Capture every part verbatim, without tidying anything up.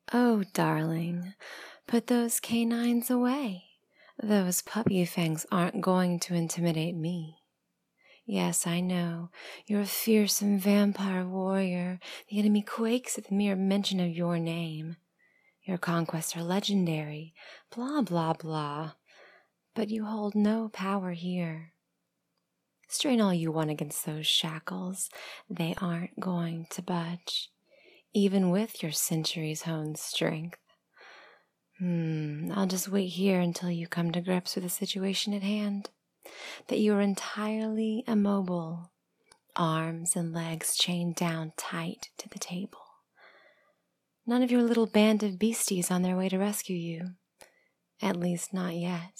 Oh, darling, put those canines away. Those puppy fangs aren't going to intimidate me. Yes, I know, you're a fearsome vampire warrior. The enemy quakes at the mere mention of your name. Your conquests are legendary, blah, blah, blah. But you hold no power here. Strain all you want against those shackles. They aren't going to budge, even with your centuries-honed strength. Hmm, I'll just wait here until you come to grips with the situation at hand. That you are entirely immobile, arms and legs chained down tight to the table. None of your little band of beasties on their way to rescue you. At least not yet.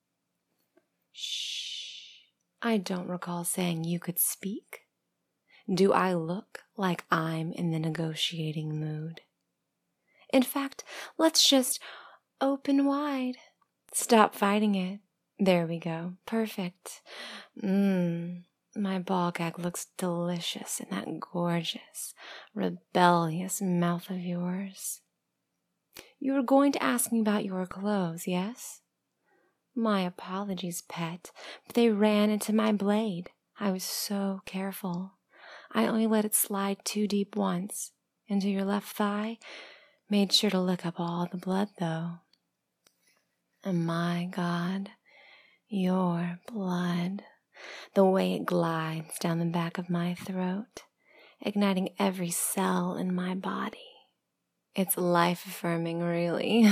Shh. I don't recall saying you could speak. Do I look like I'm in the negotiating mood? In fact, let's just open wide. Stop fighting it. There we go. Perfect. Mmm. My ball gag looks delicious in that gorgeous, rebellious mouth of yours. You were going to ask me about your clothes, yes? My apologies, pet, but they ran into my blade. I was so careful. I only let it slide too deep once, into your left thigh. Made sure to lick up all the blood, though. And my God, your blood, the way it glides down the back of my throat, igniting every cell in my body. It's life-affirming, really.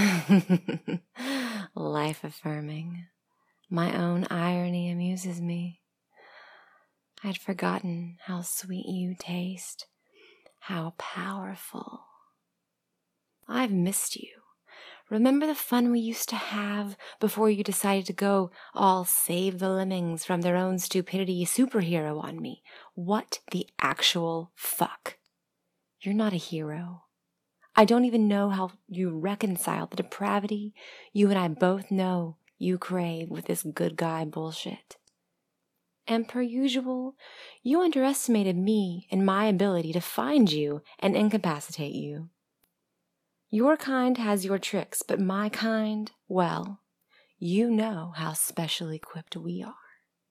Life-affirming. My own irony amuses me. I'd forgotten how sweet you taste, how powerful. I've missed you. Remember the fun we used to have before you decided to go all save the lemmings from their own stupidity superhero on me? What the actual fuck? You're not a hero. I don't even know how you reconcile the depravity you and I both know you crave with this good guy bullshit. And per usual, you underestimated me and my ability to find you and incapacitate you. Your kind has your tricks, but my kind, well, you know how special equipped we are.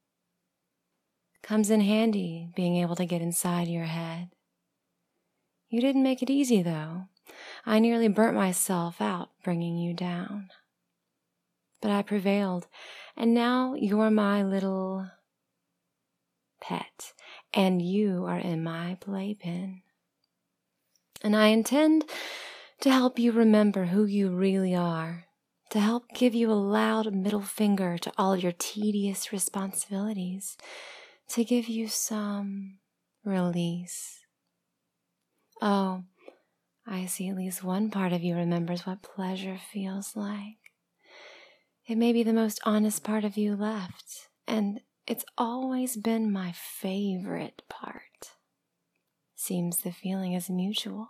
Comes in handy being able to get inside your head. You didn't make it easy, though. I nearly burnt myself out bringing you down. But I prevailed, and now you're my little pet, and you are in my playpen. And I intend to help you remember who you really are, to help give you a loud middle finger to all your tedious responsibilities, to give you some release. Oh, I see at least one part of you remembers what pleasure feels like. It may be the most honest part of you left, and it's always been my favorite part. Seems the feeling is mutual.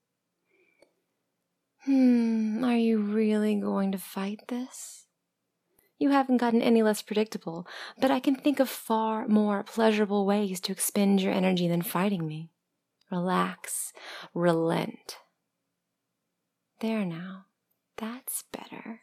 Hmm, are you really going to fight this? You haven't gotten any less predictable, but I can think of far more pleasurable ways to expend your energy than fighting me. Relax, relent. There now, that's better.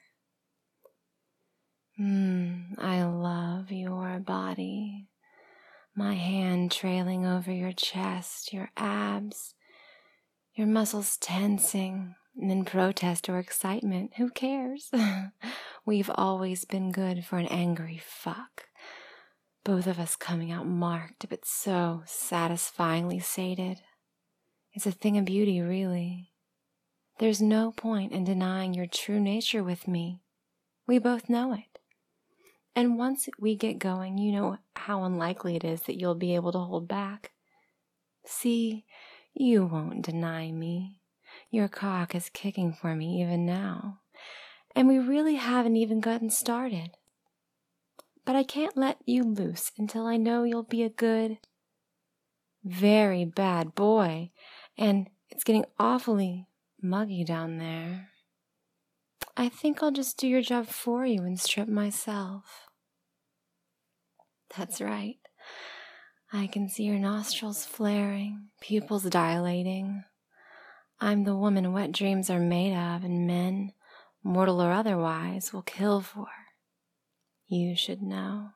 Hmm, I love your body. My hand trailing over your chest, your abs, your muscles tensing, and in protest or excitement, who cares? We've always been good for an angry fuck. Both of us coming out marked, but so satisfyingly sated. It's a thing of beauty, really. There's no point in denying your true nature with me. We both know it. And once we get going, you know how unlikely it is that you'll be able to hold back. See, you won't deny me. Your cock is kicking for me even now. And we really haven't even gotten started. But I can't let you loose until I know you'll be a good, very bad boy. And it's getting awfully muggy down there. I think I'll just do your job for you and strip myself. That's right. I can see your nostrils flaring, pupils dilating. I'm the woman wet dreams are made of, and men, mortal or otherwise, will kill for. You should know.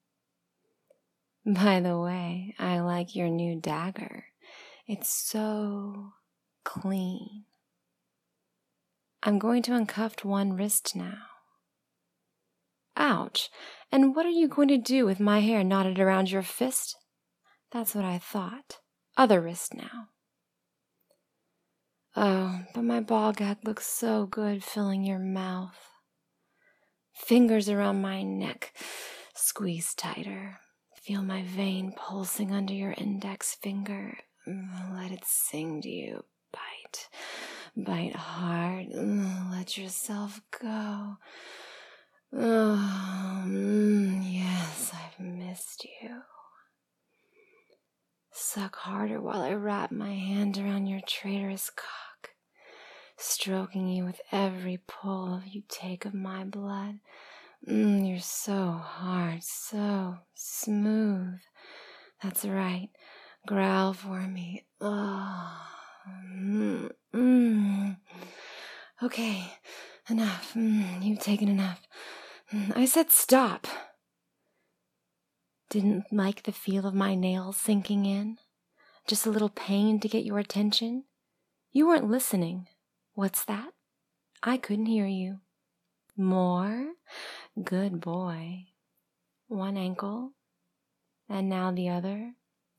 By the way, I like your new dagger. It's so clean. I'm going to uncuff one wrist now. Ouch! And what are you going to do with my hair knotted around your fist? That's what I thought. Other wrist now. Oh, but my ball gag looks so good filling your mouth. Fingers around my neck. Squeeze tighter. Feel my vein pulsing under your index finger. Let it sing to you. Bite. Bite hard. Let yourself go. Oh, mm, yes, I've missed you. Suck harder while I wrap my hand around your traitorous cock, stroking you with every pull you take of my blood. Mm, you're so hard, so smooth. That's right. Growl for me. Oh. Mm, mm. Okay, enough. Mm, you've taken enough. Mm, I said stop. Didn't like the feel of my nails sinking in? Just a little pain to get your attention? You weren't listening. What's that? I couldn't hear you. More? Good boy. One ankle, and now the other.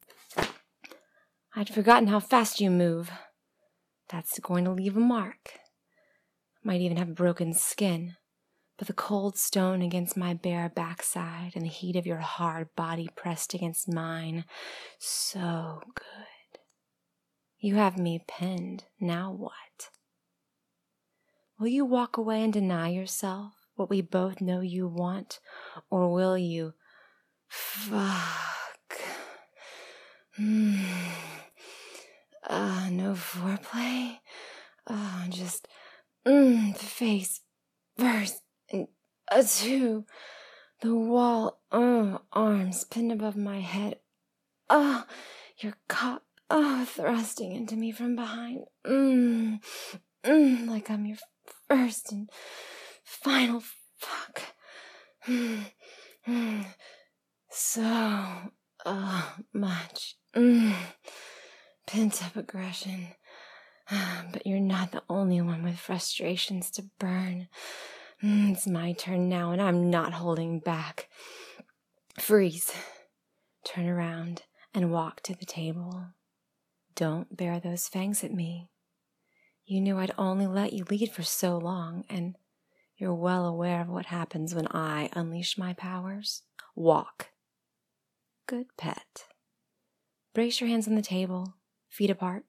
I'd forgotten how fast you move. That's going to leave a mark. Might even have broken skin. But the cold stone against my bare backside and the heat of your hard body pressed against mine, so good. You have me pinned. Now what? Will you walk away and deny yourself what we both know you want, or will you fuck? Mm. Uh, no foreplay? Oh, just mm, face first. And a two, the wall, oh, arms pinned above my head. Oh, your cock, oh, thrusting into me from behind. Mmm, mmm, like I'm your first and final fuck. Mm, mm, so uh, much. Mm, pent up aggression. But you're not the only one with frustrations to burn. It's my turn now, and I'm not holding back. Freeze. Turn around and walk to the table. Don't bare those fangs at me. You knew I'd only let you lead for so long, and you're well aware of what happens when I unleash my powers. Walk. Good pet. Brace your hands on the table, feet apart.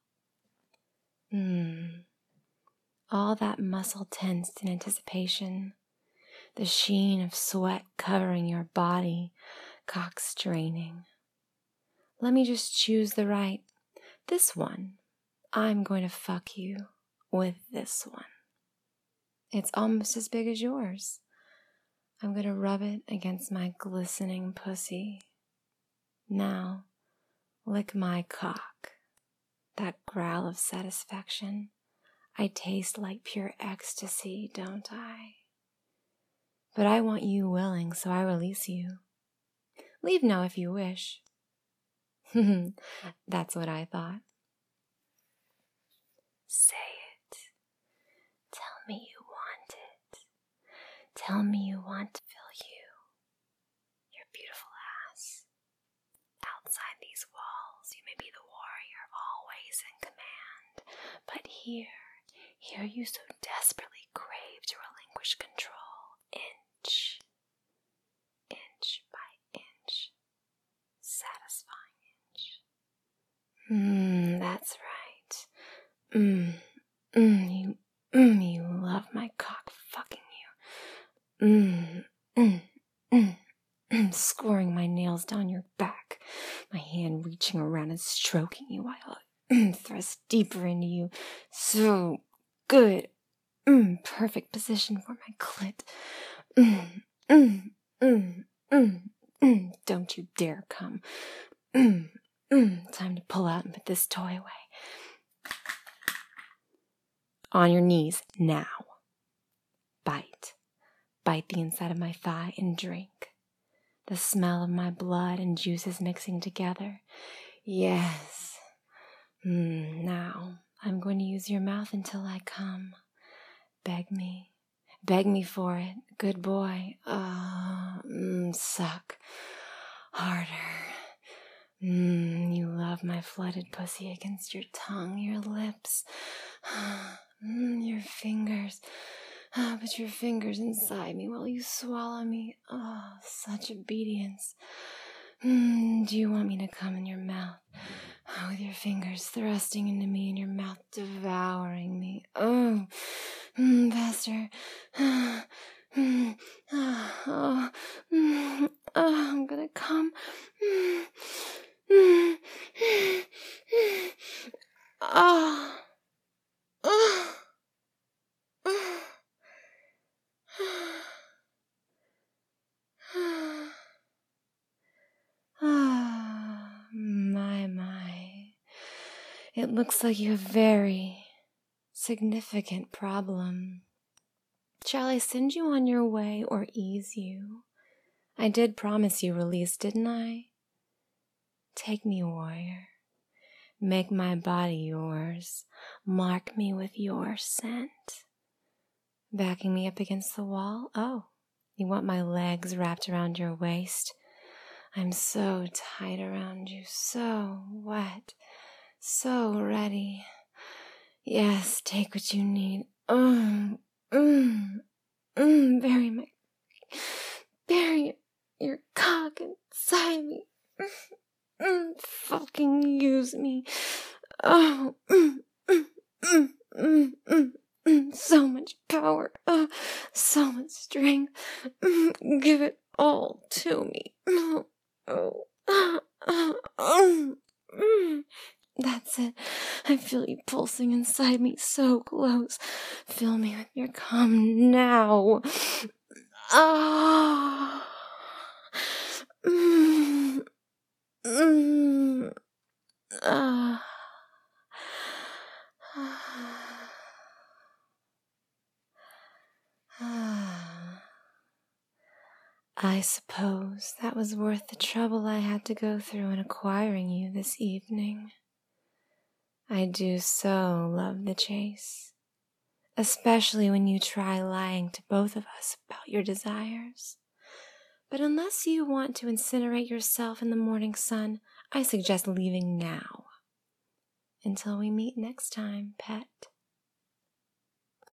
Hmm. All that muscle tensed in anticipation, the sheen of sweat covering your body, cock straining. Let me just choose the right. This one. I'm going to fuck you with this one. It's almost as big as yours. I'm going to rub it against my glistening pussy. Now, lick my cock. That growl of satisfaction. I taste like pure ecstasy, don't I? But I want you willing, so I release you. Leave now if you wish. That's what I thought. Say it. Tell me you want it. Tell me you want to feel you, your beautiful ass. Outside these walls, you may be the warrior of always in command, but here, here you so desperately crave to relinquish control, inch, inch by inch, satisfying inch. Mmm, that's right. Mmm, mmm, you, mmm, you love my cock fucking you. Mmm, mmm, mmm, mmm, scoring my nails down your back, my hand reaching around and stroking you while I mm, thrust deeper into you. So good. Mm, perfect position for my clit. Mm, mm, mm, mm, mm. Don't you dare come. Mm, mm. Time to pull out and put this toy away. On your knees now. Bite. Bite the inside of my thigh and drink. The smell of my blood and juices mixing together. Yes. Mm, now, I'm going to use your mouth until I come. Beg me. Beg me for it. Good boy. Oh, mm, suck. Harder. Mm, you love my flooded pussy against your tongue, your lips, mm, your fingers. Oh, put your fingers inside me while you swallow me. Oh, such obedience. Mm, do you want me to come in your mouth? Oh, with your fingers thrusting into me and your mouth devouring me. Oh, mm, faster. Mm, oh, oh, mm, oh, I'm gonna come. Mm, mm, mm, oh, oh, oh. Ah, my, my. It looks like you have a very significant problem. Shall I send you on your way or ease you? I did promise you release, didn't I? Take me, warrior. Make my body yours. Mark me with your scent. Backing me up against the wall? Oh, you want my legs wrapped around your waist? I'm so tight around you, so wet, so ready. Yes, take what you need. Mm, mm, mm, bury my, bury your cock inside me. Mm, mm, fucking use me. Oh, mm, mm, mm, mm, mm, mm, so much power, uh, so much strength. Mm, give it all to me. Oh, oh, uh, uh, um, mm. That's it. I feel you pulsing inside me so close. Fill me with your cum now. Ah. Mm. Mm. Ah. Ah. I suppose that was worth the trouble I had to go through in acquiring you this evening. I do so love the chase, especially when you try lying to both of us about your desires. But unless you want to incinerate yourself in the morning sun, I suggest leaving now. Until we meet next time, pet.